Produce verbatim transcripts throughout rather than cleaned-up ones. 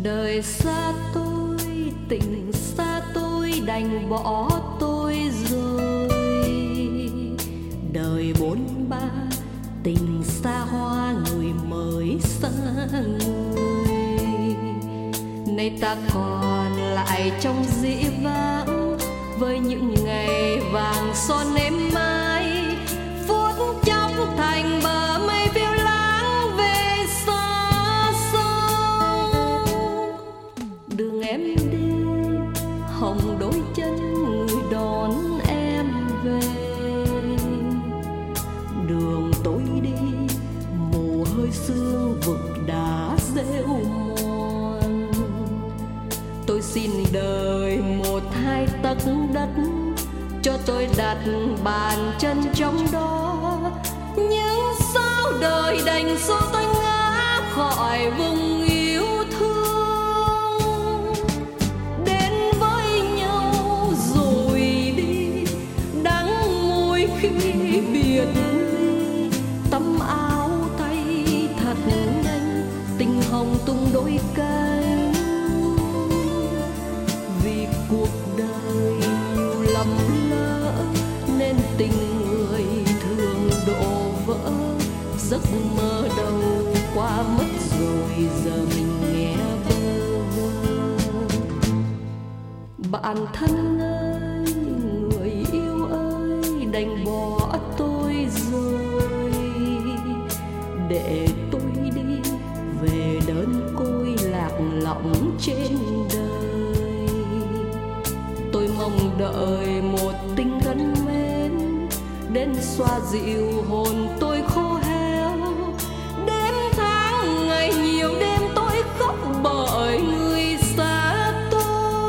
Đời xa tôi, tình xa tôi, đành bỏ tôi rồi. Đời bốn ba, tình xa hoa, người mới xa người. Nay ta còn lại trong dĩ vãng, với những ngày vàng son êm mai, phút chốc thành bờ mây phiêu lãng về xa xôi. Đường em đi, hồng đôi chân người đón em về. Đường tôi đi, mù hơi sương vực đá rêu mòn. Tôi xin đời một hai tấc đất, cho tôi đặt bàn chân trong đó. Nhưng sao đời đành số tôi ngã khỏi vùng yêu thương. Đến với nhau rồi đi, đắng môi khi biệt ly. Tấm áo thay thật nhanh, tình hồng tung đôi cánh. Vì cuộc đời nhiều lầm lỡ, nên tình người thường đổ vỡ. Giấc mơ đâu qua mất rồi, giờ mình nghe bơ vơ. Bạn thân ơi, người yêu ơi, đành bỏ tôi rồi. Để tôi đi về đơn côi lạc lõng trên đời. Tôi mong đợi một tình thân mến, đến xoa dịu hồn tôi khô héo. Đêm tháng ngày nhiều đêm tôi khóc bởi người xa tôi.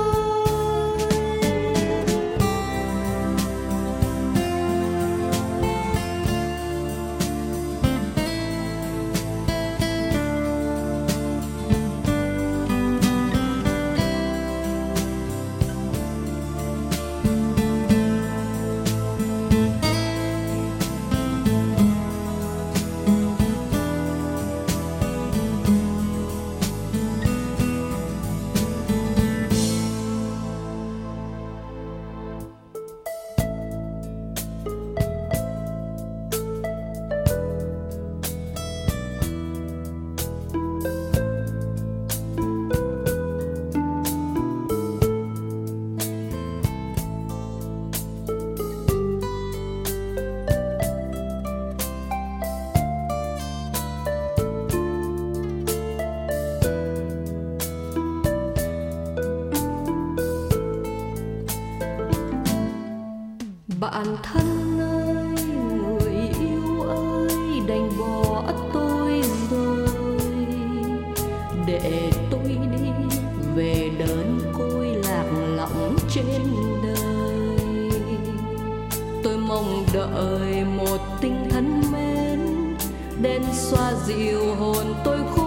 Bạn thân ơi, người yêu ơi, đành bỏ tôi rồi. Để tôi đi về đơn côi lạc lõng trên đời. Tôi mong đợi một tình thân mến, đến xoa dịu hồn tôi khô